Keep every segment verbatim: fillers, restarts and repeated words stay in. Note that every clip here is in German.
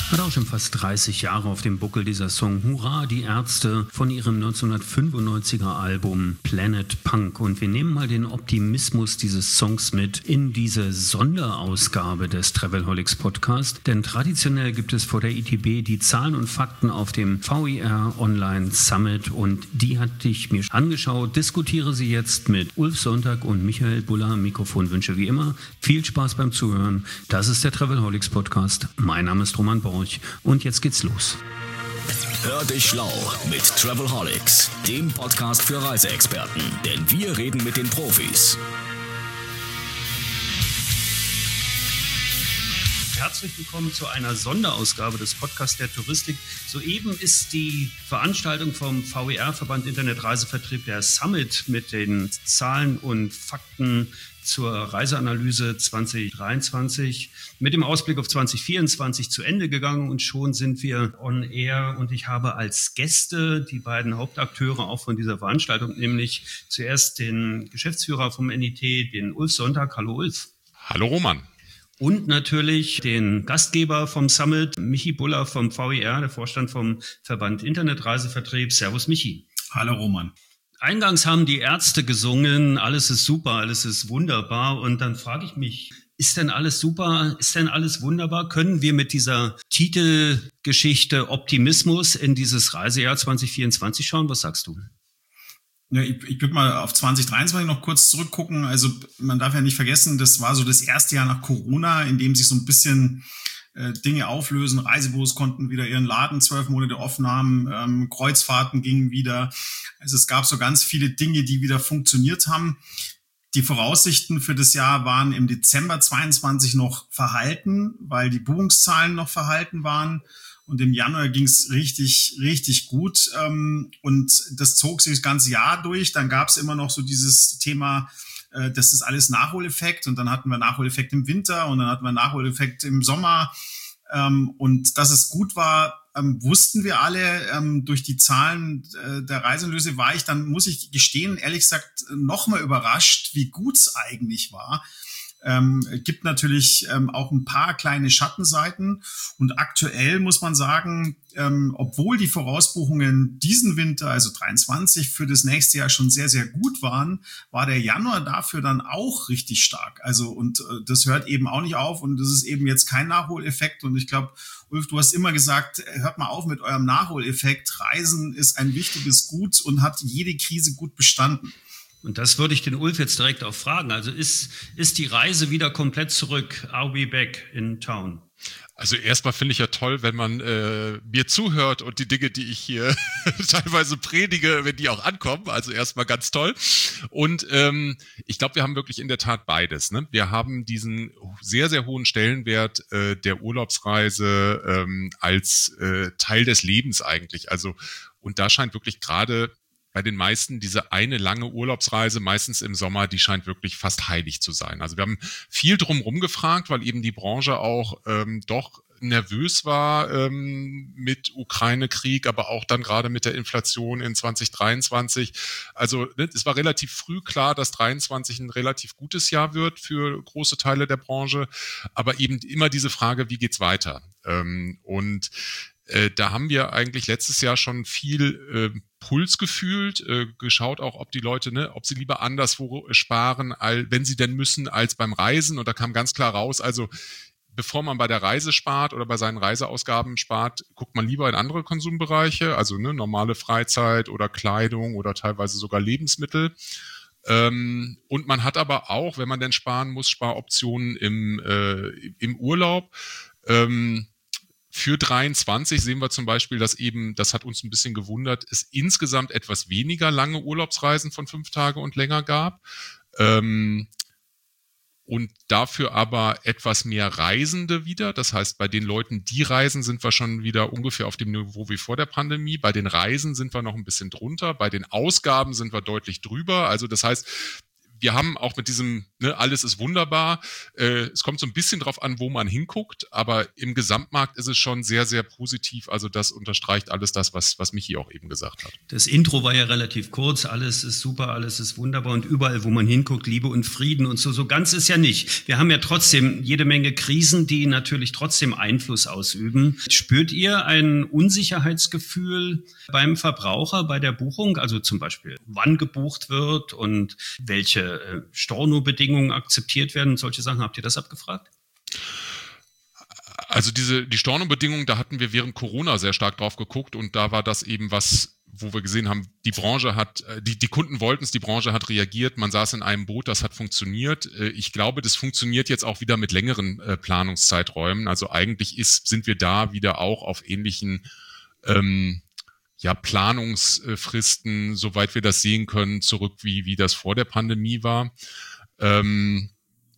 Hat auch schon fast dreißig Jahre auf dem Buckel, dieser Song Hurra, die Ärzte von ihrem neunzehnhundertfünfundneunziger Album Planet Punk. Und wir nehmen mal den Optimismus dieses Songs mit in diese Sonderausgabe des Travelholics Podcast. Denn traditionell gibt es vor der I T B die Zahlen und Fakten auf dem V I R Online Summit. Und die hatte ich mir angeschaut. Diskutiere sie jetzt mit Ulf Sonntag und Michael Buller. Mikrofonwünsche wie immer. Viel Spaß beim Zuhören. Das ist der Travelholics Podcast. Mein Name ist Roman Borch. Und jetzt geht's los. Hör dich schlau mit Travelholics, dem Podcast für Reiseexperten. Denn wir reden mit den Profis. Herzlich willkommen zu einer Sonderausgabe des Podcasts der Touristik. Soeben ist die Veranstaltung vom V I R, Verband Internet Reisevertrieb, der Summit mit den Zahlen und Fakten zur Reiseanalyse zwanzig dreiundzwanzig mit dem Ausblick auf zwanzig vierundzwanzig zu Ende gegangen und schon sind wir on air und ich habe als Gäste die beiden Hauptakteure auch von dieser Veranstaltung, nämlich zuerst den Geschäftsführer vom N I T, den Ulf Sonntag. Hallo Ulf. Hallo Roman. Und natürlich den Gastgeber vom Summit, Michi Buller vom V I R, der Vorstand vom Verband Internet Reisevertrieb. Servus Michi. Hallo Roman. Eingangs haben die Ärzte gesungen, alles ist super, alles ist wunderbar. Und dann frage ich mich, ist denn alles super, ist denn alles wunderbar? Können wir mit dieser Titelgeschichte Optimismus in dieses Reisejahr zwanzig vierundzwanzig schauen? Was sagst du? Ja, ich, ich würde mal auf zwanzig dreiundzwanzig noch kurz zurückgucken. Also man darf ja nicht vergessen, das war so das erste Jahr nach Corona, in dem sich so ein bisschen äh, Dinge auflösen. Reisebüros konnten wieder ihren Laden zwölf Monate offen haben, ähm, Kreuzfahrten gingen wieder. Also es gab so ganz viele Dinge, die wieder funktioniert haben. Die Voraussichten für das Jahr waren im Dezember zweiundzwanzig noch verhalten, weil die Buchungszahlen noch verhalten waren. Und im Januar ging es richtig, richtig gut. Ähm, und das zog sich das ganze Jahr durch. Dann gab es immer noch so dieses Thema, äh, das ist alles Nachholeffekt. Und dann hatten wir Nachholeffekt im Winter und dann hatten wir Nachholeffekt im Sommer. Ähm, und dass es gut war, ähm, wussten wir alle. Ähm, durch die Zahlen äh, der Reiseanalyse war ich dann, muss ich gestehen, ehrlich gesagt, nochmal überrascht, wie gut es eigentlich war. Ähm, gibt natürlich ähm, auch ein paar kleine Schattenseiten und aktuell muss man sagen, ähm, obwohl die Vorausbuchungen diesen Winter, also dreiundzwanzig, für das nächste Jahr schon sehr, sehr gut waren, war der Januar dafür dann auch richtig stark. Also und äh, das hört eben auch nicht auf und das ist eben jetzt kein Nachholeffekt und ich glaube, Ulf, du hast immer gesagt, hört mal auf mit eurem Nachholeffekt. Reisen ist ein wichtiges Gut und hat jede Krise gut bestanden. Und das würde ich den Ulf jetzt direkt auch fragen. Also ist, ist die Reise wieder komplett zurück? Are we back in town? Also erstmal finde ich ja toll, wenn man äh, mir zuhört und die Dinge, die ich hier teilweise predige, wenn die auch ankommen. Also erstmal ganz toll. Und ähm, ich glaube, wir haben wirklich in der Tat beides. Ne? Wir haben diesen sehr, sehr hohen Stellenwert äh, der Urlaubsreise ähm, als äh, Teil des Lebens eigentlich. Also und da scheint wirklich gerade bei den meisten diese eine lange Urlaubsreise, meistens im Sommer, die scheint wirklich fast heilig zu sein. Also wir haben viel drumherum gefragt, weil eben die Branche auch ähm, doch nervös war ähm, mit Ukraine-Krieg, aber auch dann gerade mit der Inflation in zwanzig dreiundzwanzig. Also ne, es war relativ früh klar, dass dreiundzwanzig ein relativ gutes Jahr wird für große Teile der Branche, aber eben immer diese Frage, wie geht's weiter? Ähm, und Äh, da haben wir eigentlich letztes Jahr schon viel äh, Puls gefühlt, äh, geschaut auch, ob die Leute, ne, ob sie lieber anderswo sparen, all, wenn sie denn müssen, als beim Reisen. Und da kam ganz klar raus, also bevor man bei der Reise spart oder bei seinen Reiseausgaben spart, guckt man lieber in andere Konsumbereiche, also ne, normale Freizeit oder Kleidung oder teilweise sogar Lebensmittel. Ähm, und man hat aber auch, wenn man denn sparen muss, Sparoptionen im, äh, im Urlaub. Ähm, Für dreiundzwanzig sehen wir zum Beispiel, dass eben, das hat uns ein bisschen gewundert, es insgesamt etwas weniger lange Urlaubsreisen von fünf Tage und länger gab. Ähm, und dafür aber etwas mehr Reisende wieder. Das heißt, bei den Leuten, die reisen, sind wir schon wieder ungefähr auf dem Niveau wie vor der Pandemie. Bei den Reisen sind wir noch ein bisschen drunter. Bei den Ausgaben sind wir deutlich drüber. Also das heißt, wir haben auch mit diesem, ne, alles ist wunderbar, äh, es kommt so ein bisschen drauf an, wo man hinguckt, aber im Gesamtmarkt ist es schon sehr, sehr positiv. Also das unterstreicht alles das, was, was Michi auch eben gesagt hat. Das Intro war ja relativ kurz, alles ist super, alles ist wunderbar und überall, wo man hinguckt, Liebe und Frieden und so. So ganz ist ja nicht. Wir haben ja trotzdem jede Menge Krisen, die natürlich trotzdem Einfluss ausüben. Spürt ihr ein Unsicherheitsgefühl beim Verbraucher, bei der Buchung? Also zum Beispiel, wann gebucht wird und welche äh, Stornobedingungen akzeptiert werden? Solche Sachen, habt ihr das abgefragt? Also diese die Stornobedingungen, da hatten wir während Corona sehr stark drauf geguckt und da war das eben was, wo wir gesehen haben, die Branche hat, die, die Kunden wollten es, die Branche hat reagiert, man saß in einem Boot, das hat funktioniert. Ich glaube, das funktioniert jetzt auch wieder mit längeren äh, Planungszeiträumen. Also eigentlich ist, sind wir da wieder auch auf ähnlichen ähm, ja, Planungsfristen, soweit wir das sehen können, zurück, wie, wie das vor der Pandemie war. Ähm,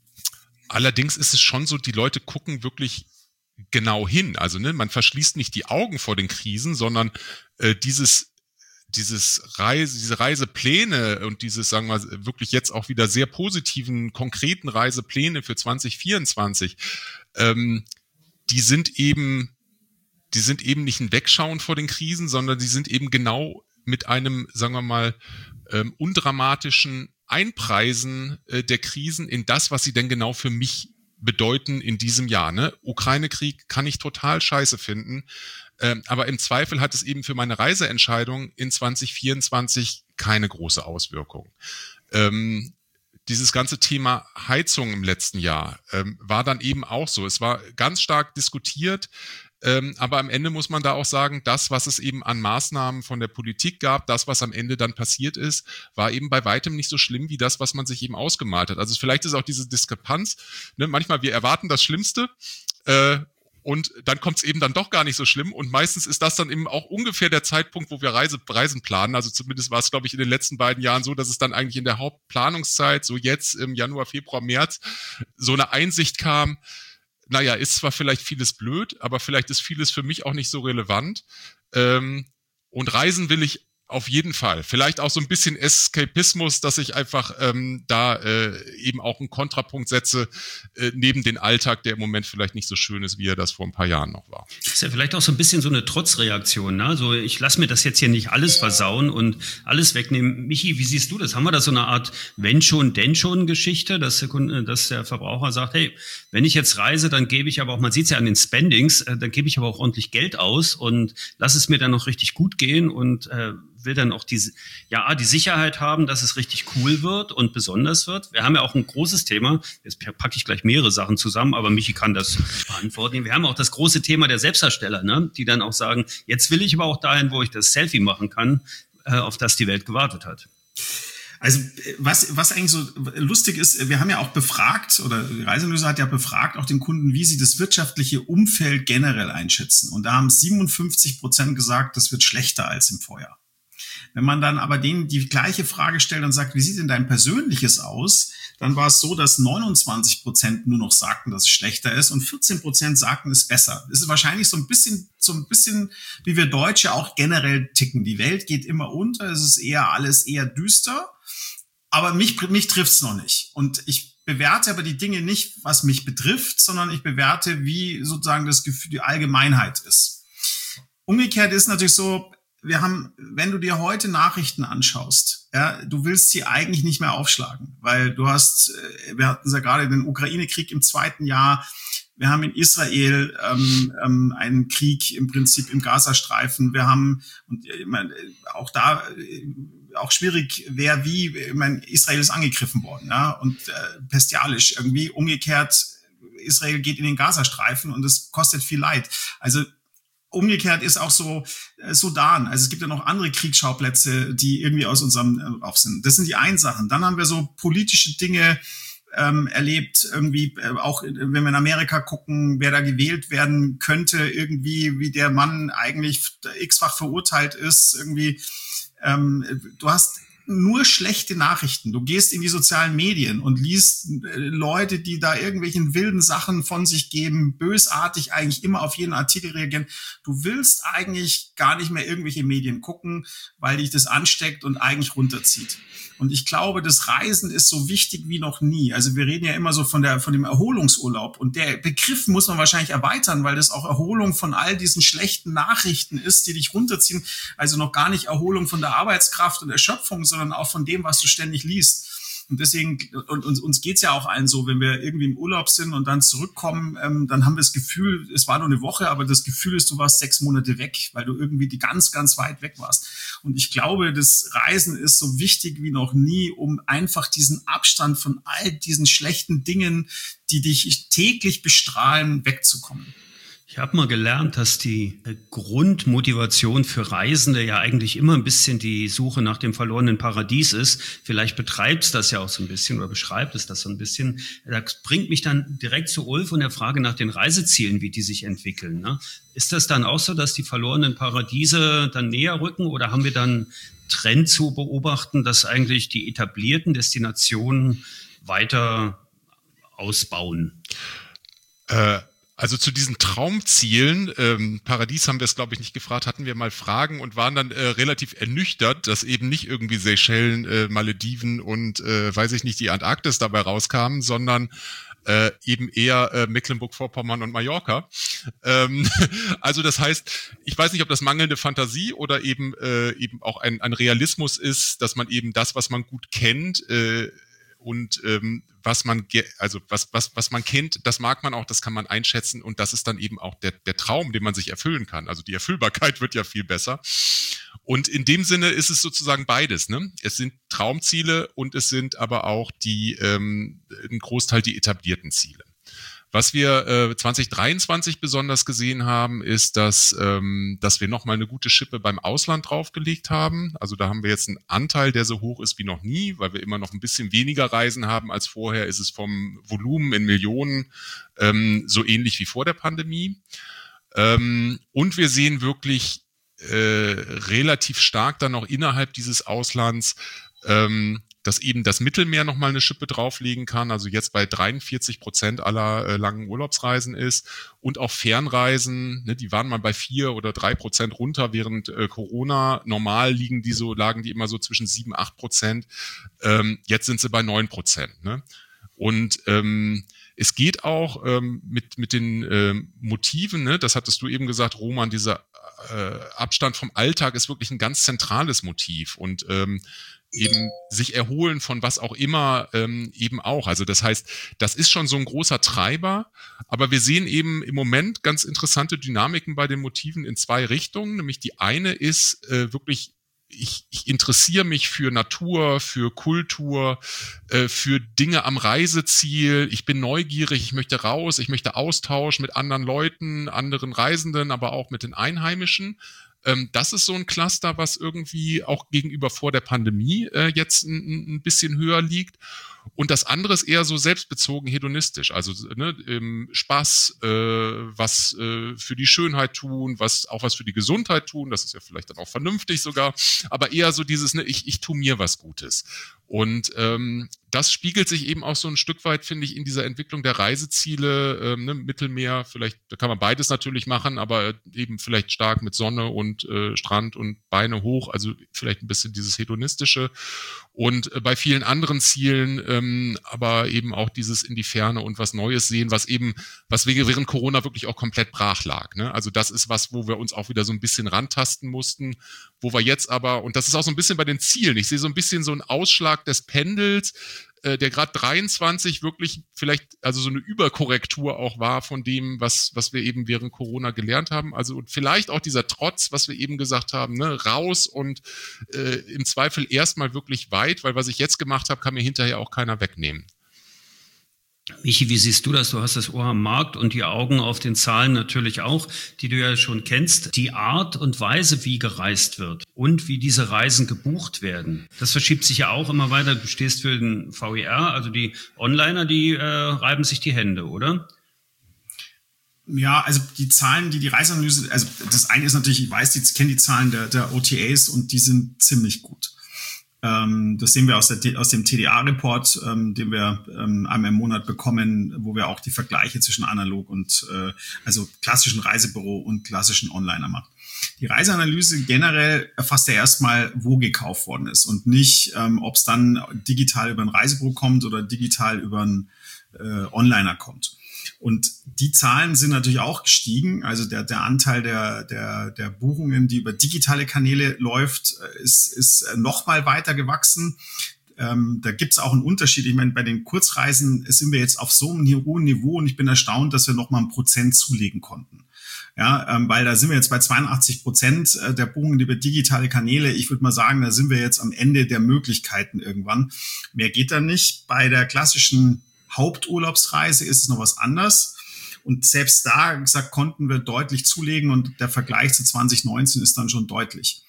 allerdings ist es schon so, die Leute gucken wirklich genau hin. Also ne, man verschließt nicht die Augen vor den Krisen, sondern äh, dieses, dieses Reise, diese Reisepläne und dieses, sagen wir mal, wirklich jetzt auch wieder sehr positiven, konkreten Reisepläne für zwanzig vierundzwanzig, ähm, die sind eben die sind eben nicht ein Wegschauen vor den Krisen, sondern die sind eben genau mit einem, sagen wir mal, ähm, undramatischen Einpreisen äh, der Krisen in das, was sie denn genau für mich bedeuten in diesem Jahr. Ne? Ukraine-Krieg kann ich total scheiße finden, ähm, aber im Zweifel hat es eben für meine Reiseentscheidung in zwanzig vierundzwanzig keine große Auswirkung. Ähm, Dieses ganze Thema Heizung im letzten Jahr ähm, war dann eben auch so. Es war ganz stark diskutiert, ähm, aber am Ende muss man da auch sagen, das, was es eben an Maßnahmen von der Politik gab, das, was am Ende dann passiert ist, war eben bei weitem nicht so schlimm wie das, was man sich eben ausgemalt hat. Also vielleicht ist auch diese Diskrepanz, ne, manchmal wir erwarten das Schlimmste, äh, und dann kommt es eben dann doch gar nicht so schlimm. Und meistens ist das dann eben auch ungefähr der Zeitpunkt, wo wir Reise, Reisen planen. Also zumindest war es, glaube ich, in den letzten beiden Jahren so, dass es dann eigentlich in der Hauptplanungszeit, so jetzt im Januar, Februar, März, so eine Einsicht kam, naja, ist zwar vielleicht vieles blöd, aber vielleicht ist vieles für mich auch nicht so relevant. Ähm, und reisen will ich auf jeden Fall. Vielleicht auch so ein bisschen Eskapismus, dass ich einfach ähm, da äh, eben auch einen Kontrapunkt setze äh, neben den Alltag, der im Moment vielleicht nicht so schön ist, wie er das vor ein paar Jahren noch war. Das ist ja vielleicht auch so ein bisschen so eine Trotzreaktion. Ne? Also ich lasse mir das jetzt hier nicht alles versauen und alles wegnehmen. Michi, wie siehst du das? Haben wir da so eine Art wenn schon, denn schon Geschichte, dass der, Kunde, dass der Verbraucher sagt, hey, wenn ich jetzt reise, dann gebe ich aber auch, man sieht es ja an den Spendings, äh, dann gebe ich aber auch ordentlich Geld aus und lass es mir dann noch richtig gut gehen und äh, will dann auch die, ja, die Sicherheit haben, dass es richtig cool wird und besonders wird. Wir haben ja auch ein großes Thema, jetzt packe ich gleich mehrere Sachen zusammen, aber Michi kann das beantworten. Wir haben auch das große Thema der Selbstdarsteller, ne? Die dann auch sagen, jetzt will ich aber auch dahin, wo ich das Selfie machen kann, äh, auf das die Welt gewartet hat. Also was, was eigentlich so lustig ist, wir haben ja auch befragt, oder Reiselöser hat ja befragt auch den Kunden, wie sie das wirtschaftliche Umfeld generell einschätzen. Und da haben siebenundfünfzig Prozent gesagt, das wird schlechter als im Vorjahr. Wenn man dann aber denen die gleiche Frage stellt und sagt, wie sieht denn dein Persönliches aus, dann war es so, dass neunundzwanzig Prozent nur noch sagten, dass es schlechter ist und vierzehn Prozent sagten, es ist besser. Das ist wahrscheinlich so ein bisschen, so ein bisschen, wie wir Deutsche auch generell ticken. Die Welt geht immer unter, es ist eher alles eher düster, aber mich, mich trifft's noch nicht. Und ich bewerte aber die Dinge nicht, was mich betrifft, sondern ich bewerte, wie sozusagen das Gefühl, die Allgemeinheit ist. Umgekehrt ist natürlich so, wir haben, wenn du dir heute Nachrichten anschaust, ja, du willst sie eigentlich nicht mehr aufschlagen, weil du hast, wir hatten ja gerade den Ukraine-Krieg im zweiten Jahr, wir haben in Israel ähm, ähm, einen Krieg im Prinzip im Gazastreifen, wir haben, und ich meine, auch da, auch schwierig, wer wie, ich meine, Israel ist angegriffen worden, ja, und äh, bestialisch irgendwie, umgekehrt, Israel geht in den Gazastreifen und es kostet viel Leid. Also umgekehrt ist auch so äh, Sudan. Also es gibt ja noch andere Kriegsschauplätze, die irgendwie aus unserem äh, auf sind. Das sind die einen Sachen. Dann haben wir so politische Dinge ähm, erlebt, irgendwie äh, auch, wenn wir in Amerika gucken, wer da gewählt werden könnte, irgendwie, wie der Mann eigentlich x-fach verurteilt ist. Irgendwie, ähm, du hast nur schlechte Nachrichten. Du gehst in die sozialen Medien und liest Leute, die da irgendwelchen wilden Sachen von sich geben, bösartig eigentlich immer auf jeden Artikel reagieren. Du willst eigentlich gar nicht mehr irgendwelche Medien gucken, weil dich das ansteckt und eigentlich runterzieht. Und ich glaube, das Reisen ist so wichtig wie noch nie. Also wir reden ja immer so von der, von dem Erholungsurlaub. Und der Begriff muss man wahrscheinlich erweitern, weil das auch Erholung von all diesen schlechten Nachrichten ist, die dich runterziehen. Also noch gar nicht Erholung von der Arbeitskraft und Erschöpfung, sondern auch von dem, was du ständig liest. Und deswegen, und uns, uns geht's ja auch allen so, wenn wir irgendwie im Urlaub sind und dann zurückkommen, ähm, dann haben wir das Gefühl, es war nur eine Woche, aber das Gefühl ist, du warst sechs Monate weg, weil du irgendwie die ganz, ganz weit weg warst. Und ich glaube, das Reisen ist so wichtig wie noch nie, um einfach diesen Abstand von all diesen schlechten Dingen, die dich täglich bestrahlen, wegzukommen. Ich habe mal gelernt, dass die Grundmotivation für Reisende ja eigentlich immer ein bisschen die Suche nach dem verlorenen Paradies ist. Vielleicht betreibt es das ja auch so ein bisschen oder beschreibt es das so ein bisschen. Das bringt mich dann direkt zu Ulf und der Frage nach den Reisezielen, wie die sich entwickeln. Ne? Ist das dann auch so, dass die verlorenen Paradiese dann näher rücken oder haben wir dann Trend zu beobachten, dass eigentlich die etablierten Destinationen weiter ausbauen? Äh. Also zu diesen Traumzielen, ähm, Paradies haben wir es, glaube ich, nicht gefragt, hatten wir mal Fragen und waren dann äh, relativ ernüchtert, dass eben nicht irgendwie Seychellen, äh, Malediven und, äh, weiß ich nicht, die Antarktis dabei rauskamen, sondern äh, eben eher äh, Mecklenburg-Vorpommern und Mallorca. Ähm, also das heißt, ich weiß nicht, ob das mangelnde Fantasie oder eben äh, eben auch ein, ein Realismus ist, dass man eben das, was man gut kennt, äh, und ähm, was man ge- also was was was man kennt, das mag man auch, das kann man einschätzen und das ist dann eben auch der der Traum, den man sich erfüllen kann. Also die Erfüllbarkeit wird ja viel besser. Und in dem Sinne ist es sozusagen beides, ne? Es sind Traumziele und es sind aber auch die ähm, ein Großteil die etablierten Ziele. Was wir äh, zwanzig dreiundzwanzig besonders gesehen haben, ist, dass ähm, dass wir nochmal eine gute Schippe beim Ausland draufgelegt haben. Also da haben wir jetzt einen Anteil, der so hoch ist wie noch nie, weil wir immer noch ein bisschen weniger Reisen haben als vorher. Ist es vom Volumen in Millionen ähm, so ähnlich wie vor der Pandemie. Ähm, und wir sehen wirklich äh, relativ stark dann noch innerhalb dieses Auslands, ähm, dass eben das Mittelmeer nochmal eine Schippe drauflegen kann, also jetzt bei dreiundvierzig Prozent aller äh, langen Urlaubsreisen ist und auch Fernreisen, ne, die waren mal bei vier oder drei Prozent runter während äh, Corona. Normal liegen die so, lagen die immer so zwischen sieben, acht Prozent. Ähm, jetzt sind sie bei neun Prozent. Ne? Und ähm, es geht auch ähm, mit mit den ähm, Motiven, ne, das hattest du eben gesagt, Roman, dieser äh, Abstand vom Alltag ist wirklich ein ganz zentrales Motiv und ähm, eben sich erholen von was auch immer ähm, eben auch. Also das heißt, das ist schon so ein großer Treiber, aber wir sehen eben im Moment ganz interessante Dynamiken bei den Motiven in zwei Richtungen. Nämlich die eine ist äh, wirklich, ich, ich interessiere mich für Natur, für Kultur, äh, für Dinge am Reiseziel. Ich bin neugierig, ich möchte raus, ich möchte Austausch mit anderen Leuten, anderen Reisenden, aber auch mit den Einheimischen. Das ist so ein Cluster, was irgendwie auch gegenüber vor der Pandemie äh, jetzt ein, ein bisschen höher liegt. Und das andere ist eher so selbstbezogen hedonistisch, also ne, ähm, Spaß, äh, was äh, für die Schönheit tun, was auch was für die Gesundheit tun, das ist ja vielleicht dann auch vernünftig sogar, aber eher so dieses, ne, ich, ich tu mir was Gutes. Und ähm, das spiegelt sich eben auch so ein Stück weit, finde ich, in dieser Entwicklung der Reiseziele, ähm, ne, Mittelmeer, vielleicht, da kann man beides natürlich machen, aber eben vielleicht stark mit Sonne und äh, Strand und Beine hoch, also vielleicht ein bisschen dieses hedonistische. Und äh, bei vielen anderen Zielen, ähm, aber eben auch dieses in die Ferne und was Neues sehen, was eben, was während Corona wirklich auch komplett brach lag. Ne? Also das ist was, wo wir uns auch wieder so ein bisschen rantasten mussten, wo wir jetzt aber, und das ist auch so ein bisschen bei den Zielen, ich sehe so ein bisschen so einen Ausschlag des Pendels, äh, der gerade dreiundzwanzig wirklich vielleicht, also so eine Überkorrektur auch war von dem, was was wir eben während Corona gelernt haben. Also und vielleicht auch dieser Trotz, was wir eben gesagt haben, ne, raus und äh, im Zweifel erstmal wirklich weit, weil was ich jetzt gemacht habe, kann mir hinterher auch keiner wegnehmen. Michi, wie siehst du das? Du hast das Ohr am Markt und die Augen auf den Zahlen natürlich auch, die du ja schon kennst. Die Art und Weise, wie gereist wird und wie diese Reisen gebucht werden, das verschiebt sich ja auch immer weiter. Du stehst für den V E R, also die Onliner, die äh, reiben sich die Hände, oder? Ja, also die Zahlen, die die Reiseanalyse, also das eine ist natürlich, ich weiß, ich kenne die Zahlen der, der O T As und die sind ziemlich gut. Ähm, das sehen wir aus, der, aus dem T D A-Report, ähm, den wir ähm, einmal im Monat bekommen, wo wir auch die Vergleiche zwischen analog und äh, also klassischen Reisebüro und klassischen Onliner machen. Die Reiseanalyse generell erfasst ja erstmal, wo gekauft worden ist und nicht, ähm, ob es dann digital über ein Reisebüro kommt oder digital über einen äh, Onliner kommt. Und die Zahlen sind natürlich auch gestiegen. Also der, der Anteil der, der, der Buchungen, die über digitale Kanäle läuft, ist, ist noch mal weiter gewachsen. Ähm, da gibt's auch einen Unterschied. Ich meine, bei den Kurzreisen sind wir jetzt auf so einem hohen Niveau und ich bin erstaunt, dass wir noch mal ein Prozent zulegen konnten. Ja, ähm, weil da sind wir jetzt bei zweiundachtzig Prozent der Buchungen über digitale Kanäle. Ich würde mal sagen, da sind wir jetzt am Ende der Möglichkeiten irgendwann. Mehr geht da nicht. Bei der klassischen Haupturlaubsreise ist es noch was anderes. Und selbst da, gesagt, konnten wir deutlich zulegen und der Vergleich zu zwanzig neunzehn ist dann schon deutlich.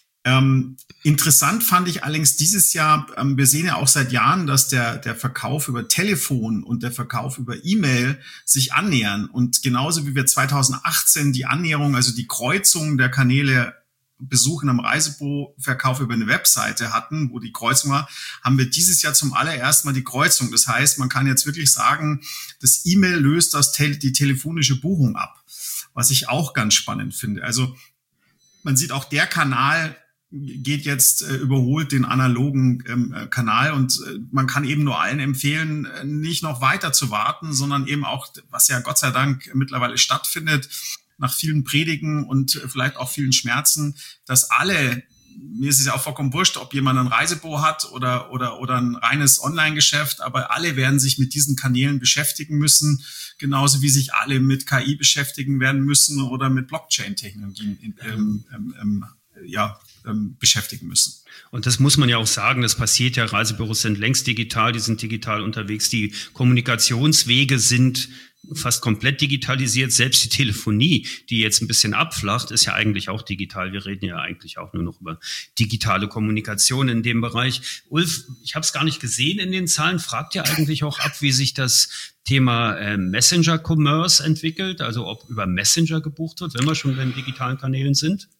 Ähm, interessant fand ich allerdings dieses Jahr, ähm, wir sehen ja auch seit Jahren, dass der, der Verkauf über Telefon und der Verkauf über E-Mail sich annähern. Und genauso wie wir zweitausendachtzehn die Annäherung, also die Kreuzung der Kanäle Besuch in einem Reisebüro, Verkauf über eine Webseite hatten, wo die Kreuzung war, haben wir dieses Jahr zum allerersten Mal die Kreuzung. Das heißt, man kann jetzt wirklich sagen, das E-Mail löst das Te- die telefonische Buchung ab, was ich auch ganz spannend finde. Also man sieht auch, der Kanal geht jetzt, äh, überholt den analogen ähm, Kanal und äh, man kann eben nur allen empfehlen, äh, nicht noch weiter zu warten, sondern eben auch, was ja Gott sei Dank mittlerweile stattfindet, nach vielen Predigen und vielleicht auch vielen Schmerzen, dass alle, mir ist es ja auch vollkommen wurscht, ob jemand ein Reisebüro hat oder, oder, oder ein reines Online-Geschäft, aber alle werden sich mit diesen Kanälen beschäftigen müssen, genauso wie sich alle mit K I beschäftigen werden müssen oder mit Blockchain-Technologien ähm, ähm, ähm, ja, ähm, beschäftigen müssen. Und das muss man ja auch sagen, das passiert ja, Reisebüros sind längst digital, die sind digital unterwegs, die Kommunikationswege sind fast komplett digitalisiert, selbst die Telefonie, die jetzt ein bisschen abflacht, ist ja eigentlich auch digital. Wir reden ja eigentlich auch nur noch über digitale Kommunikation in dem Bereich. Ulf, ich habe es gar nicht gesehen in den Zahlen, fragt ja eigentlich auch ab, wie sich das Thema äh, Messenger-Commerce entwickelt, also ob über Messenger gebucht wird, wenn wir schon bei den digitalen Kanälen sind?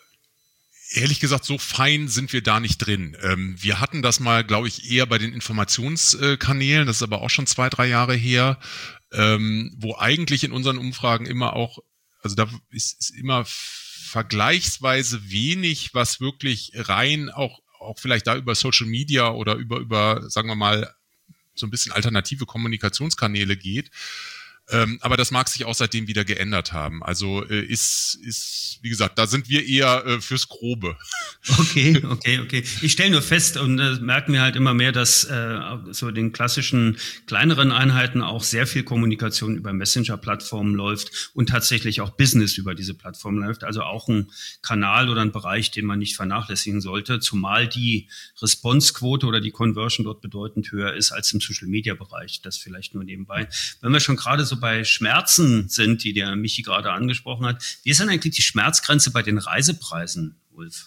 Ehrlich gesagt, so fein sind wir da nicht drin. Ähm, wir hatten das mal, glaube ich, eher bei den Informationskanälen, das ist aber auch schon zwei, drei Jahre her, ähm, wo eigentlich in unseren Umfragen immer auch, also da ist, ist immer vergleichsweise wenig, was wirklich rein auch, auch vielleicht da über Social Media oder über, über, sagen wir mal, so ein bisschen alternative Kommunikationskanäle geht. Ähm, aber das mag sich auch seitdem wieder geändert haben. Also äh, ist, ist, wie gesagt, da sind wir eher äh, fürs Grobe. Okay, okay, okay. Ich stelle nur fest und äh, merken wir halt immer mehr, dass äh, so den klassischen kleineren Einheiten auch sehr viel Kommunikation über Messenger-Plattformen läuft und tatsächlich auch Business über diese Plattform läuft. Also auch ein Kanal oder ein Bereich, den man nicht vernachlässigen sollte, zumal die Responsequote oder die Conversion dort bedeutend höher ist als im Social-Media-Bereich. Das vielleicht nur nebenbei. Wenn wir schon gerade so bei Schmerzen sind, die der Michi gerade angesprochen hat, wie ist denn eigentlich die Schmerzgrenze bei den Reisepreisen, Ulf?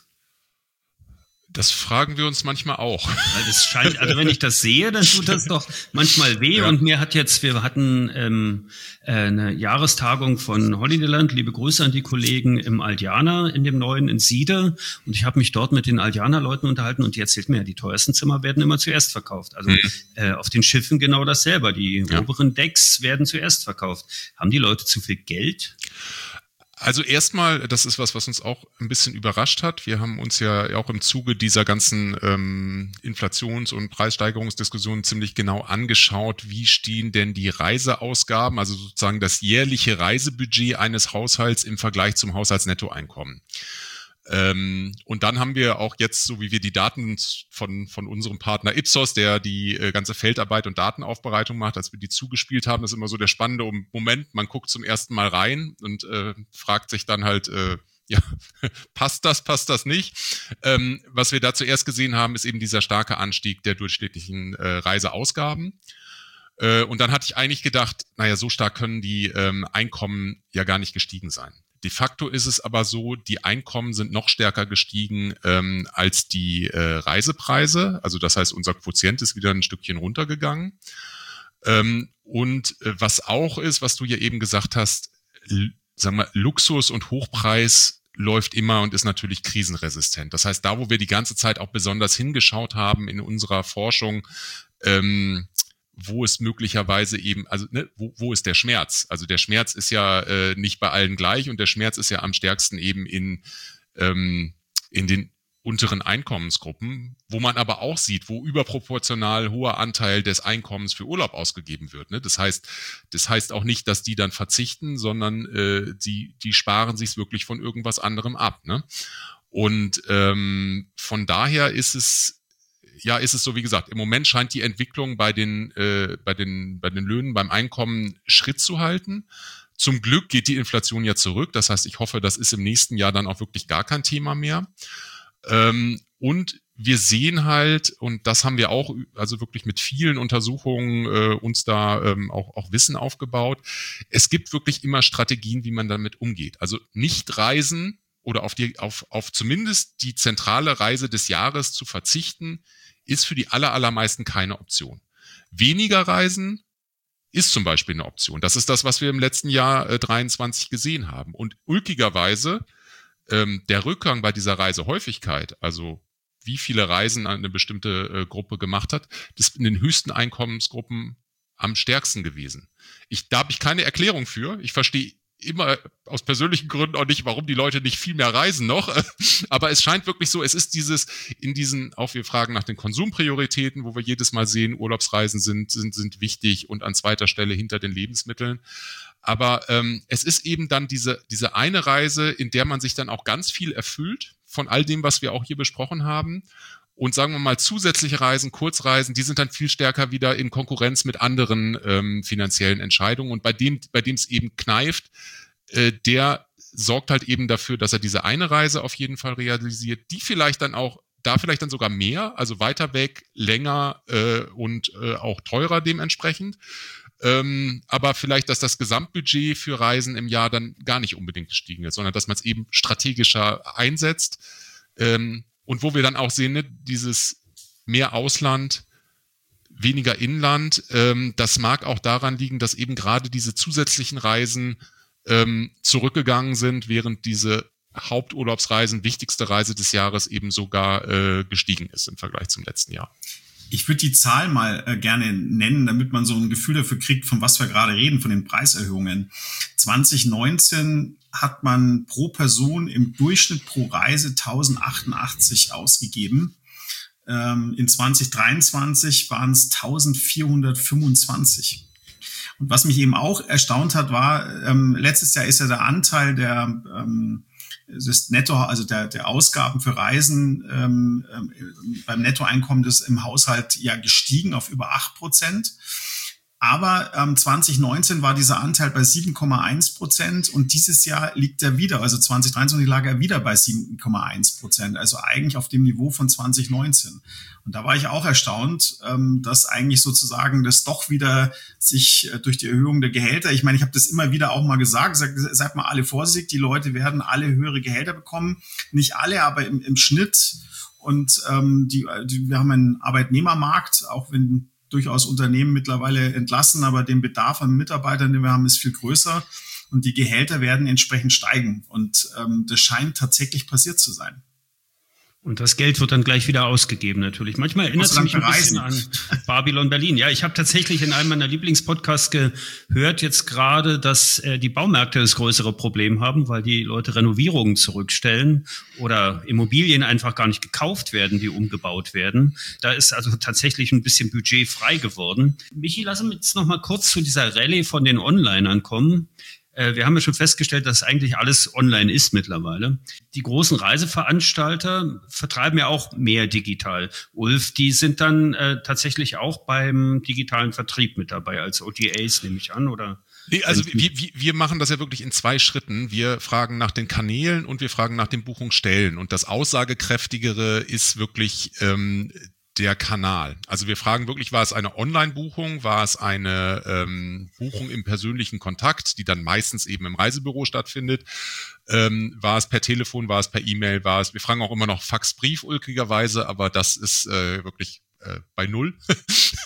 Das fragen wir uns manchmal auch. Weil das scheint, also wenn ich das sehe, dann tut das doch manchmal weh. Ja. Und mir hat jetzt, wir hatten ähm, eine Jahrestagung von Holidayland, liebe Grüße an die Kollegen im Aldiana, in dem neuen in Siede. Und ich habe mich dort mit den Aldiana-Leuten unterhalten und die erzählt mir, die teuersten Zimmer werden immer zuerst verkauft. Also mhm. äh, auf den Schiffen genau dasselbe. Die ja. oberen Decks werden zuerst verkauft. Haben die Leute zu viel Geld? Also erstmal, das ist was, was uns auch ein bisschen überrascht hat. Wir haben uns ja auch im Zuge dieser ganzen ähm, Inflations- und Preissteigerungsdiskussionen ziemlich genau angeschaut, wie stehen denn die Reiseausgaben, also sozusagen das jährliche Reisebudget eines Haushalts im Vergleich zum Haushaltsnettoeinkommen. Ähm, und dann haben wir auch jetzt, so wie wir die Daten von von unserem Partner Ipsos, der die äh, ganze Feldarbeit und Datenaufbereitung macht, als wir die zugespielt haben, das ist immer so der spannende Moment, man guckt zum ersten Mal rein und äh, fragt sich dann halt, äh, ja, passt das, passt das nicht? Ähm, was wir da zuerst gesehen haben, ist eben dieser starke Anstieg der durchschnittlichen äh, Reiseausgaben. Äh, und dann hatte ich eigentlich gedacht, naja, so stark können die ähm, Einkommen ja gar nicht gestiegen sein. De facto ist es aber so, die Einkommen sind noch stärker gestiegen ähm, als die äh, Reisepreise. Also das heißt, unser Quotient ist wieder ein Stückchen runtergegangen. Ähm, und äh, was auch ist, was du ja eben gesagt hast, l- sagen wir, Luxus und Hochpreis läuft immer und ist natürlich krisenresistent. Das heißt, da, wo wir die ganze Zeit auch besonders hingeschaut haben in unserer Forschung, ähm, wo ist möglicherweise eben, also ne, wo, wo ist der Schmerz? Also der Schmerz ist ja äh, nicht bei allen gleich und der Schmerz ist ja am stärksten eben in, ähm, in den unteren Einkommensgruppen, wo man aber auch sieht, wo überproportional hoher Anteil des Einkommens für Urlaub ausgegeben wird. Ne? Das heißt, das heißt auch nicht, dass die dann verzichten, sondern äh, die, die sparen sich wirklich von irgendwas anderem ab. Ne? Und ähm, von daher ist es Ja, ist es so, wie gesagt, im Moment scheint die Entwicklung bei den, äh, bei den, bei den Löhnen, beim Einkommen Schritt zu halten. Zum Glück geht die Inflation ja zurück. Das heißt, ich hoffe, das ist im nächsten Jahr dann auch wirklich gar kein Thema mehr. Ähm, und wir sehen halt, und das haben wir auch, also wirklich mit vielen Untersuchungen äh, uns da ähm, auch, auch Wissen aufgebaut. Es gibt wirklich immer Strategien, wie man damit umgeht. Also nicht reisen oder auf die, auf, auf zumindest die zentrale Reise des Jahres zu verzichten, ist für die aller, allermeisten keine Option. Weniger Reisen ist zum Beispiel eine Option. Das ist das, was wir im letzten Jahr äh, dreiundzwanzig gesehen haben. Und ulkigerweise ähm, der Rückgang bei dieser Reisehäufigkeit, also wie viele Reisen eine bestimmte äh, Gruppe gemacht hat, das ist in den höchsten Einkommensgruppen am stärksten gewesen. Ich, da habe ich keine Erklärung für. Ich verstehe immer aus persönlichen Gründen auch nicht, warum die Leute nicht viel mehr reisen noch. Aber es scheint wirklich so, es ist dieses, in diesen, auch wir fragen nach den Konsumprioritäten, wo wir jedes Mal sehen, Urlaubsreisen sind, sind, sind wichtig und an zweiter Stelle hinter den Lebensmitteln. Aber ähm, es ist eben dann diese, diese eine Reise, in der man sich dann auch ganz viel erfüllt von all dem, was wir auch hier besprochen haben. Und sagen wir mal, zusätzliche Reisen, Kurzreisen, die sind dann viel stärker wieder in Konkurrenz mit anderen ähm, finanziellen Entscheidungen. Und bei dem, bei dem es eben kneift, äh, der sorgt halt eben dafür, dass er diese eine Reise auf jeden Fall realisiert, die vielleicht dann auch, da vielleicht dann sogar mehr, also weiter weg, länger äh, und äh, auch teurer dementsprechend. Ähm, aber vielleicht, dass das Gesamtbudget für Reisen im Jahr dann gar nicht unbedingt gestiegen ist, sondern dass man es eben strategischer einsetzt. Ähm, Und wo wir dann auch sehen, ne, dieses mehr Ausland, weniger Inland, ähm, das mag auch daran liegen, dass eben gerade diese zusätzlichen Reisen ähm, zurückgegangen sind, während diese Haupturlaubsreisen, wichtigste Reise des Jahres, eben sogar äh, gestiegen ist im Vergleich zum letzten Jahr. Ich würde die Zahl mal äh, gerne nennen, damit man so ein Gefühl dafür kriegt, von was wir gerade reden, von den Preiserhöhungen. zwanzig neunzehn hat man pro Person im Durchschnitt pro Reise tausendachundachtzig ausgegeben. Ähm, in zwanzig dreiundzwanzig waren es eintausendvierhundertfünfundzwanzig. Und was mich eben auch erstaunt hat, war, ähm, letztes Jahr ist ja der Anteil der ähm, das Netto, also der, der Ausgaben für Reisen ähm, ähm, beim Nettoeinkommen des im Haushalt ja gestiegen auf über acht Prozent. Aber ähm, zwanzig neunzehn war dieser Anteil bei sieben Komma eins Prozent und dieses Jahr liegt er wieder, also zwanzig dreiundzwanzig lag er wieder bei sieben Komma eins Prozent, also eigentlich auf dem Niveau von zwanzig neunzehn. Und da war ich auch erstaunt, ähm, dass eigentlich sozusagen das doch wieder sich äh, durch die Erhöhung der Gehälter, ich meine, ich habe das immer wieder auch mal gesagt, sag, sag mal alle vorsichtig, die Leute werden alle höhere Gehälter bekommen, nicht alle, aber im, im Schnitt. Und ähm, die, die, wir haben einen Arbeitnehmermarkt, auch wenn durchaus Unternehmen mittlerweile entlassen, aber den Bedarf an Mitarbeitern, den wir haben, ist viel größer und die Gehälter werden entsprechend steigen. Und ähm, das scheint tatsächlich passiert zu sein. Und das Geld wird dann gleich wieder ausgegeben natürlich. Manchmal erinnert es mich ein bisschen an Babylon Berlin. Ja, ich habe tatsächlich in einem meiner Lieblingspodcasts gehört jetzt gerade, dass äh, die Baumärkte das größere Problem haben, weil die Leute Renovierungen zurückstellen oder Immobilien einfach gar nicht gekauft werden, die umgebaut werden. Da ist also tatsächlich ein bisschen Budget frei geworden. Michi, lass uns jetzt noch mal kurz zu dieser Rallye von den Onlinern kommen. Wir haben ja schon festgestellt, dass eigentlich alles online ist mittlerweile. Die großen Reiseveranstalter vertreiben ja auch mehr digital. Ulf, die sind dann äh, tatsächlich auch beim digitalen Vertrieb mit dabei, als O T As, nehme ich an, oder? Nee, also wir, wir, wir machen das ja wirklich in zwei Schritten. Wir fragen nach den Kanälen und wir fragen nach den Buchungsstellen. Und das Aussagekräftigere ist wirklich ähm, der Kanal. Also wir fragen wirklich, war es eine Online-Buchung, war es eine ähm, Buchung im persönlichen Kontakt, die dann meistens eben im Reisebüro stattfindet, ähm, war es per Telefon, war es per E-Mail, war es, wir fragen auch immer noch Fax, Brief, ulkigerweise, aber das ist äh, wirklich äh, bei null.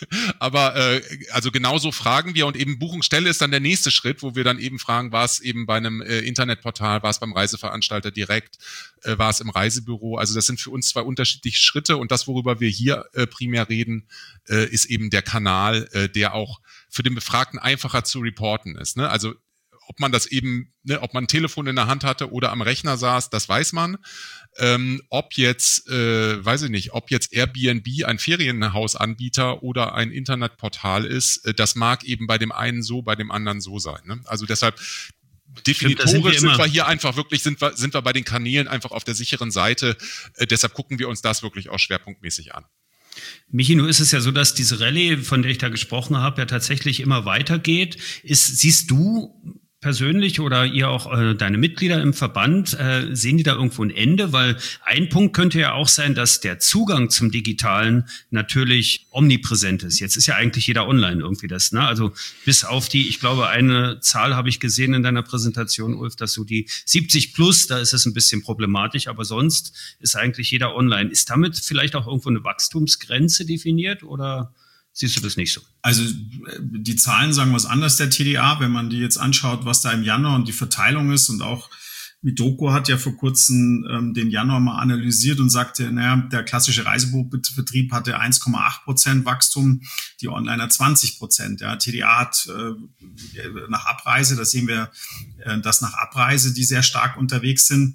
Aber äh, also genauso fragen wir und eben Buchungsstelle ist dann der nächste Schritt, wo wir dann eben fragen, war es eben bei einem äh, Internetportal, war es beim Reiseveranstalter direkt, äh, war es im Reisebüro. Also das sind für uns zwei unterschiedliche Schritte und das, worüber wir hier äh, primär reden, äh, ist eben der Kanal, äh, der auch für den Befragten einfacher zu reporten ist. Ne? Also ob man das eben, ne, ob man ein Telefon in der Hand hatte oder am Rechner saß, das weiß man. Ähm, ob jetzt, äh, weiß ich nicht, ob jetzt Airbnb ein Ferienhausanbieter oder ein Internetportal ist, äh, das mag eben bei dem einen so, bei dem anderen so sein. Ne? Also deshalb definitorisch sind wir, sind wir hier einfach wirklich, sind wir, sind wir bei den Kanälen einfach auf der sicheren Seite. Äh, deshalb gucken wir uns das wirklich auch schwerpunktmäßig an. Michi, nun ist es ja so, dass diese Rallye, von der ich da gesprochen habe, ja tatsächlich immer weitergeht. Ist, siehst du persönlich oder ihr auch äh, deine Mitglieder im Verband, äh, sehen die da irgendwo ein Ende? Weil ein Punkt könnte ja auch sein, dass der Zugang zum Digitalen natürlich omnipräsent ist. Jetzt ist ja eigentlich jeder online irgendwie das, ne? Also bis auf die, ich glaube, eine Zahl habe ich gesehen in deiner Präsentation, Ulf, dass so die siebzig plus, da ist es ein bisschen problematisch, aber sonst ist eigentlich jeder online. Ist damit vielleicht auch irgendwo eine Wachstumsgrenze definiert oder siehst du das nicht so? Also die Zahlen sagen was anderes, der T D A, wenn man die jetzt anschaut, was da im Januar und die Verteilung ist, und auch Midoko hat ja vor kurzem ähm, den Januar mal analysiert und sagte, naja, der klassische Reisebuchbetrieb hatte eins Komma acht Prozent Wachstum, die Onliner zwanzig Prozent. Ja. T D A hat äh, nach Abreise, da sehen wir, äh, dass nach Abreise die sehr stark unterwegs sind.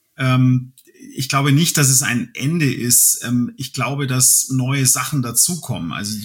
Ähm, Ich glaube nicht, dass es ein Ende ist. Ich glaube, dass neue Sachen dazukommen. Also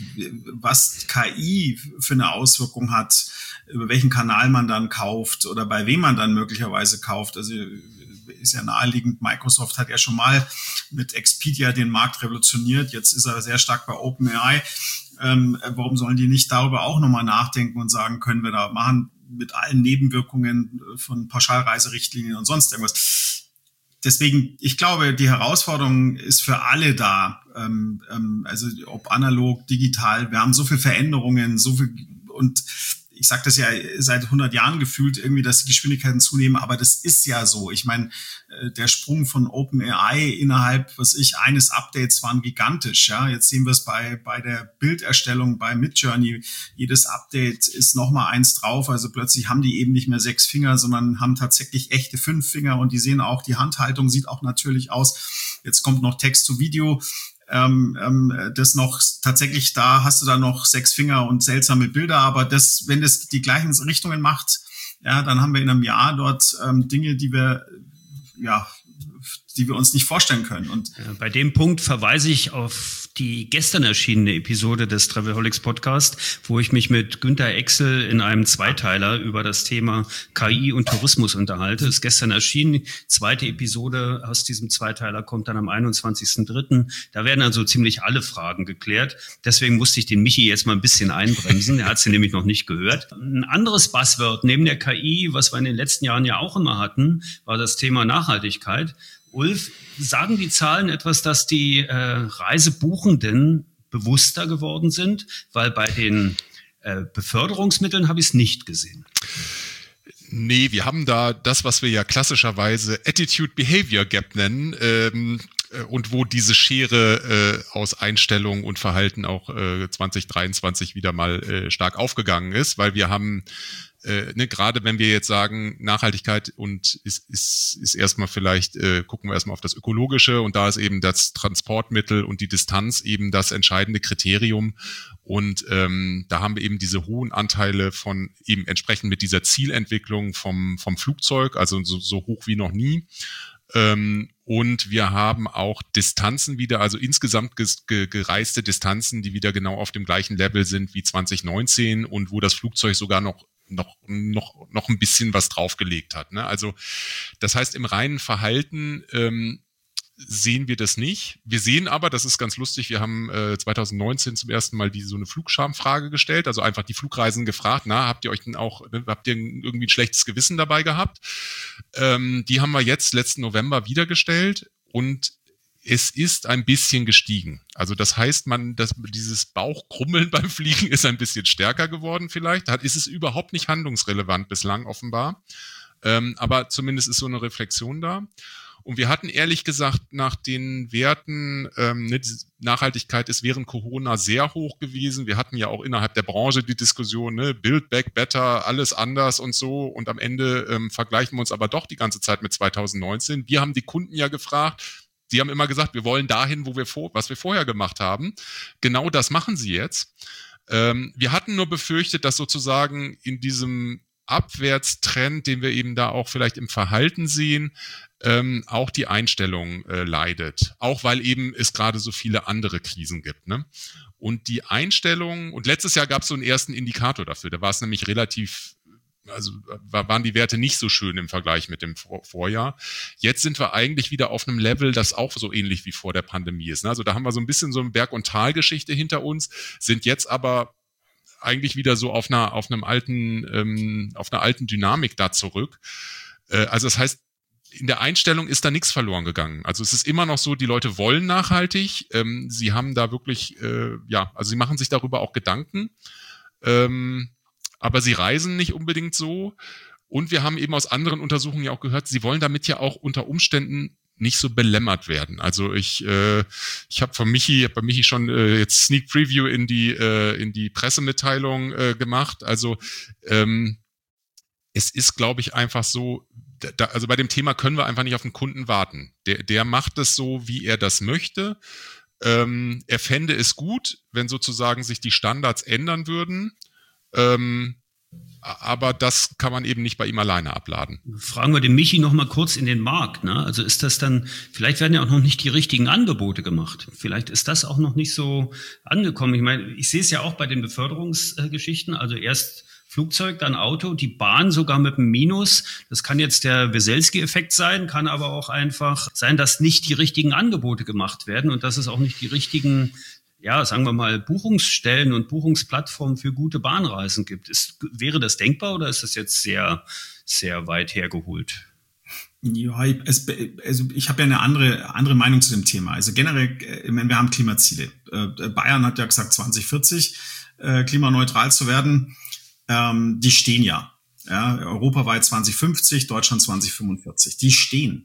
was K I für eine Auswirkung hat, über welchen Kanal man dann kauft oder bei wem man dann möglicherweise kauft. Also ist ja naheliegend, Microsoft hat ja schon mal mit Expedia den Markt revolutioniert. Jetzt ist er sehr stark bei OpenAI. Ähm, warum sollen die nicht darüber auch nochmal nachdenken und sagen, können wir da machen mit allen Nebenwirkungen von Pauschalreiserichtlinien und sonst irgendwas. Deswegen, ich glaube, die Herausforderung ist für alle da. Ähm, ähm, also ob analog, digital, wir haben so viele Veränderungen, so viel, und ich sage das ja seit hundert Jahren gefühlt irgendwie, dass die Geschwindigkeiten zunehmen, aber das ist ja so. Ich meine, der Sprung von OpenAI innerhalb, was ich, eines Updates waren gigantisch. Ja, jetzt sehen wir es bei bei der Bilderstellung bei Midjourney. Jedes Update ist noch mal eins drauf. Also plötzlich haben die eben nicht mehr sechs Finger, sondern haben tatsächlich echte fünf Finger, und die sehen auch, die Handhaltung sieht auch natürlich aus. Jetzt kommt noch Text zu Video. Ähm, ähm, das noch tatsächlich, da hast du dann noch sechs Finger und seltsame Bilder, aber das, wenn das die gleichen Richtungen macht, ja, dann haben wir in einem Jahr dort ähm, Dinge, die wir, ja, die wir uns nicht vorstellen können. Und ja, bei dem Punkt verweise ich auf die gestern erschienene Episode des Travelholics Podcast, wo ich mich mit Günther Exel in einem Zweiteiler über das Thema K I und Tourismus unterhalte. Ist gestern erschienen. Zweite Episode aus diesem Zweiteiler kommt dann am einundzwanzigsten dritten Da werden also ziemlich alle Fragen geklärt. Deswegen musste ich den Michi jetzt mal ein bisschen einbremsen. Er hat sie nämlich noch nicht gehört. Ein anderes Buzzword neben der K I, was wir in den letzten Jahren ja auch immer hatten, war das Thema Nachhaltigkeit. Ulf, sagen die Zahlen etwas, dass die äh, Reisebuchenden bewusster geworden sind? Weil bei den äh, Beförderungsmitteln habe ich es nicht gesehen. Nee, wir haben da das, was wir ja klassischerweise Attitude-Behavior Gap nennen, ähm, und wo diese Schere äh, aus Einstellung und Verhalten auch äh, zwanzig dreiundzwanzig wieder mal äh, stark aufgegangen ist, weil wir haben Äh, ne, gerade wenn wir jetzt sagen, Nachhaltigkeit und ist, ist, ist erstmal vielleicht, äh, gucken wir erstmal auf das Ökologische, und da ist eben das Transportmittel und die Distanz eben das entscheidende Kriterium, und ähm, da haben wir eben diese hohen Anteile von eben entsprechend mit dieser Zielentwicklung vom, vom Flugzeug, also so, so hoch wie noch nie. Ähm, und wir haben auch Distanzen wieder, also insgesamt ges- ge- gereiste Distanzen, die wieder genau auf dem gleichen Level sind wie zwanzig neunzehn und wo das Flugzeug sogar noch noch noch noch ein bisschen was draufgelegt hat. Ne? Also das heißt, im reinen Verhalten ähm, sehen wir das nicht. Wir sehen aber, das ist ganz lustig, wir haben äh, zwanzig neunzehn zum ersten Mal die so eine Flugschamfrage gestellt, also einfach die Flugreisenden gefragt, na, habt ihr euch denn auch, habt ihr irgendwie ein schlechtes Gewissen dabei gehabt? Ähm, die haben wir jetzt letzten November wieder gestellt, und es ist ein bisschen gestiegen. Also das heißt, man, das, dieses Bauchkrummeln beim Fliegen ist ein bisschen stärker geworden vielleicht. Da ist es überhaupt nicht handlungsrelevant bislang offenbar. Ähm, aber zumindest ist so eine Reflexion da. Und wir hatten ehrlich gesagt nach den Werten, ähm, ne, die Nachhaltigkeit ist während Corona sehr hoch gewesen. Wir hatten ja auch innerhalb der Branche die Diskussion, ne, Build Back Better, alles anders und so. Und am Ende ähm, vergleichen wir uns aber doch die ganze Zeit mit zwanzig neunzehn. Wir haben die Kunden ja gefragt. Sie haben immer gesagt, wir wollen dahin, wo wir vor, was wir vorher gemacht haben. Genau das machen sie jetzt. Ähm, wir hatten nur befürchtet, dass sozusagen in diesem Abwärtstrend, den wir eben da auch vielleicht im Verhalten sehen, ähm, auch die Einstellung äh, leidet. Auch weil eben es gerade so viele andere Krisen gibt, ne? Und die Einstellung, und letztes Jahr gab es so einen ersten Indikator dafür, da war es nämlich relativ, also waren die Werte nicht so schön im Vergleich mit dem Vor- Vorjahr. Jetzt sind wir eigentlich wieder auf einem Level, das auch so ähnlich wie vor der Pandemie ist, ne? Also da haben wir so ein bisschen so eine Berg- und Talgeschichte hinter uns, sind jetzt aber eigentlich wieder so auf einer auf einem alten ähm, auf einer alten Dynamik da zurück. Äh, also das heißt, in der Einstellung ist da nichts verloren gegangen. Also es ist immer noch so, die Leute wollen nachhaltig. Ähm, sie haben da wirklich, äh, ja, also sie machen sich darüber auch Gedanken, ähm, aber sie reisen nicht unbedingt so. Und wir haben eben aus anderen Untersuchungen ja auch gehört, sie wollen damit ja auch unter Umständen nicht so belämmert werden. Also ich äh, ich habe von Michi, hab bei Michi schon äh, jetzt Sneak Preview in die äh, in die Pressemitteilung äh, gemacht. Also ähm, es ist, glaube ich, einfach so, da, also bei dem Thema können wir einfach nicht auf den Kunden warten. Der der macht es so, wie er das möchte. Ähm, er fände es gut, wenn sozusagen sich die Standards ändern würden. Ähm, Aber das kann man eben nicht bei ihm alleine abladen. Fragen wir den Michi noch mal kurz in den Markt, ne? Also ist das dann, vielleicht werden ja auch noch nicht die richtigen Angebote gemacht. Vielleicht ist das auch noch nicht so angekommen. Ich meine, ich sehe es ja auch bei den Beförderungsgeschichten. Also erst Flugzeug, dann Auto, die Bahn sogar mit einem Minus. Das kann jetzt der Weselski-Effekt sein, kann aber auch einfach sein, dass nicht die richtigen Angebote gemacht werden und dass es auch nicht die richtigen, ja, sagen wir mal, Buchungsstellen und Buchungsplattformen für gute Bahnreisen gibt. Ist, wäre das denkbar oder ist das jetzt sehr, sehr weit hergeholt? Ja, es, also ich habe ja eine andere andere Meinung zu dem Thema. Also generell, ich meine, wir haben Klimaziele. Bayern hat ja gesagt, zwanzig vierzig äh, klimaneutral zu werden. Ähm, die stehen ja. ja. Europaweit zwanzig fünfzig, Deutschland zwanzig fünfundvierzig. Die stehen.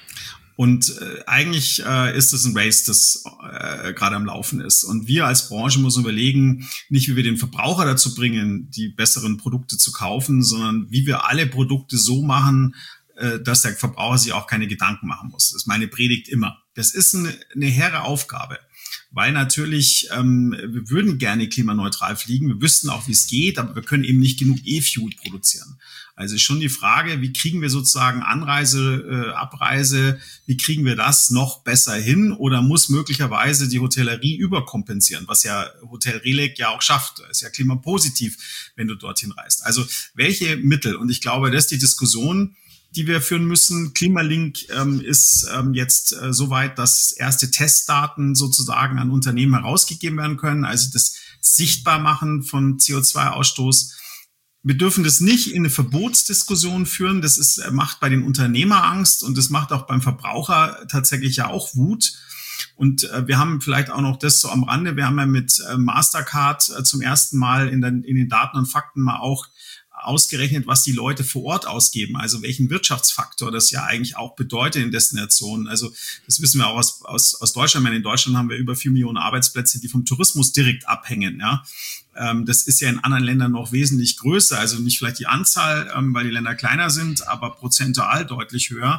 Und äh, eigentlich äh, ist es ein Race, das äh, gerade am Laufen ist. Und wir als Branche müssen überlegen, nicht wie wir den Verbraucher dazu bringen, die besseren Produkte zu kaufen, sondern wie wir alle Produkte so machen, äh, dass der Verbraucher sich auch keine Gedanken machen muss. Das ist meine Predigt immer. Das ist eine, eine hehre Aufgabe. Weil natürlich, ähm, wir würden gerne klimaneutral fliegen, wir wüssten auch, wie es geht, aber wir können eben nicht genug E-Fuel produzieren. Also schon die Frage, wie kriegen wir sozusagen Anreise, äh, Abreise, wie kriegen wir das noch besser hin oder muss möglicherweise die Hotellerie überkompensieren, was ja Hotel Relec ja auch schafft. Das ist ja klimapositiv, wenn du dorthin reist. Also welche Mittel? Und ich glaube, das ist die Diskussion, die wir führen müssen. Klimalink ähm, ist ähm, jetzt äh, soweit, dass erste Testdaten sozusagen an Unternehmen herausgegeben werden können, also das Sichtbarmachen von C O zwei Ausstoß. Wir dürfen das nicht in eine Verbotsdiskussion führen. Das ist, macht bei den Unternehmern Angst und das macht auch beim Verbraucher tatsächlich ja auch Wut. Und äh, wir haben vielleicht auch noch das so am Rande. Wir haben ja mit äh, Mastercard äh, zum ersten Mal in den, in den Daten und Fakten mal auch ausgerechnet, was die Leute vor Ort ausgeben, also welchen Wirtschaftsfaktor das ja eigentlich auch bedeutet in Destinationen. Also das wissen wir auch aus, aus, aus Deutschland. In Deutschland haben wir über vier Millionen Arbeitsplätze, die vom Tourismus direkt abhängen. Ja, ähm, das ist ja in anderen Ländern noch wesentlich größer. Also nicht vielleicht die Anzahl, ähm, weil die Länder kleiner sind, aber prozentual deutlich höher.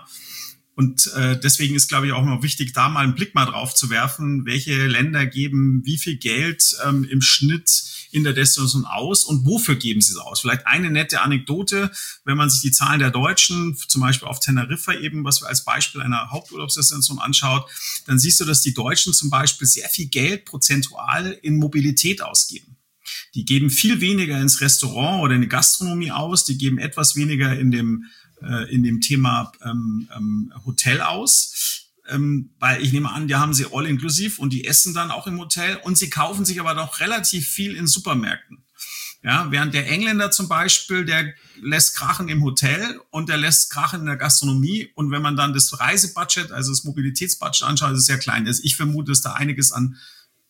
Und äh, deswegen ist, glaube ich, auch noch wichtig, da mal einen Blick mal drauf zu werfen, welche Länder geben wie viel Geld ähm, im Schnitt in der Destination aus und wofür geben sie es aus. Vielleicht eine nette Anekdote, wenn man sich die Zahlen der Deutschen, zum Beispiel auf Teneriffa eben, was wir als Beispiel einer Haupturlaubsdestination anschaut, dann siehst du, dass die Deutschen zum Beispiel sehr viel Geld prozentual in Mobilität ausgeben. Die geben viel weniger ins Restaurant oder in die Gastronomie aus, die geben etwas weniger in dem in dem Thema ähm, ähm, Hotel aus, ähm, weil ich nehme an, die haben sie all inklusiv und die essen dann auch im Hotel und sie kaufen sich aber noch relativ viel in Supermärkten. Ja, während der Engländer zum Beispiel, der lässt krachen im Hotel und der lässt krachen in der Gastronomie und wenn man dann das Reisebudget, also das Mobilitätsbudget anschaut, ist es sehr klein. Also ich vermute, dass da einiges an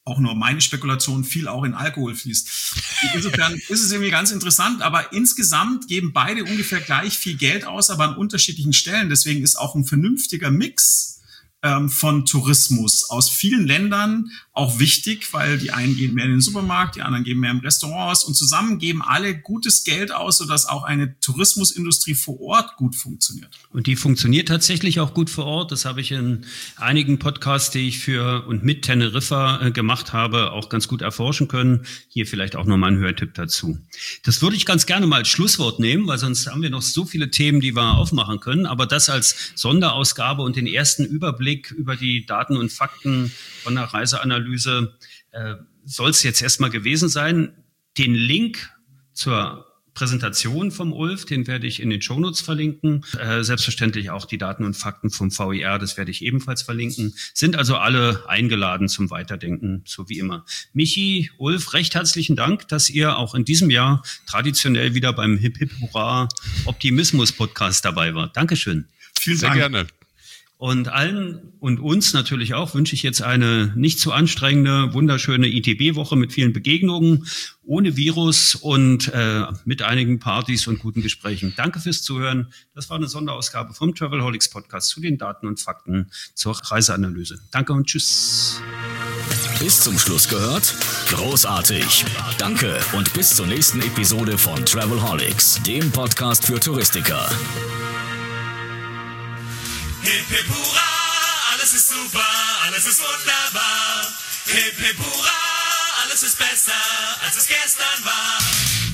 auch nur meine Spekulation, viel auch in Alkohol fließt. Insofern ist es irgendwie ganz interessant, aber insgesamt geben beide ungefähr gleich viel Geld aus, aber an unterschiedlichen Stellen. Deswegen ist auch ein vernünftiger Mix ähm, von Tourismus aus vielen Ländern auch wichtig, weil die einen gehen mehr in den Supermarkt, die anderen gehen mehr in Restaurants und zusammen geben alle gutes Geld aus, sodass auch eine Tourismusindustrie vor Ort gut funktioniert. Und die funktioniert tatsächlich auch gut vor Ort. Das habe ich in einigen Podcasts, die ich für und mit Teneriffa äh, gemacht habe, auch ganz gut erforschen können. Hier vielleicht auch nochmal ein Hörtipp dazu. Das würde ich ganz gerne mal als Schlusswort nehmen, weil sonst haben wir noch so viele Themen, die wir aufmachen können. Aber das als Sonderausgabe und den ersten Überblick über die Daten und Fakten von der Reiseanalyse äh, soll es jetzt erstmal gewesen sein. Den Link zur Präsentation vom Ulf, den werde ich in den Shownotes verlinken. Äh, selbstverständlich auch die Daten und Fakten vom V I R, das werde ich ebenfalls verlinken. Sind also alle eingeladen zum Weiterdenken, so wie immer. Michi, Ulf, recht herzlichen Dank, dass ihr auch in diesem Jahr traditionell wieder beim Hip Hip Hurra Optimismus Podcast dabei wart. Dankeschön. Vielen Sehr Dank. gerne. Und allen und uns natürlich auch wünsche ich jetzt eine nicht zu anstrengende, wunderschöne I T B-Woche mit vielen Begegnungen, ohne Virus und äh, mit einigen Partys und guten Gesprächen. Danke fürs Zuhören. Das war eine Sonderausgabe vom Travelholics Podcast zu den Daten und Fakten zur Reiseanalyse. Danke und tschüss. Bis zum Schluss gehört? Großartig. Danke und bis zur nächsten Episode von Travelholics, dem Podcast für Touristiker. Hip hip hurra, alles ist super, alles ist wunderbar. Hip hip hurra, alles ist besser, als es gestern war.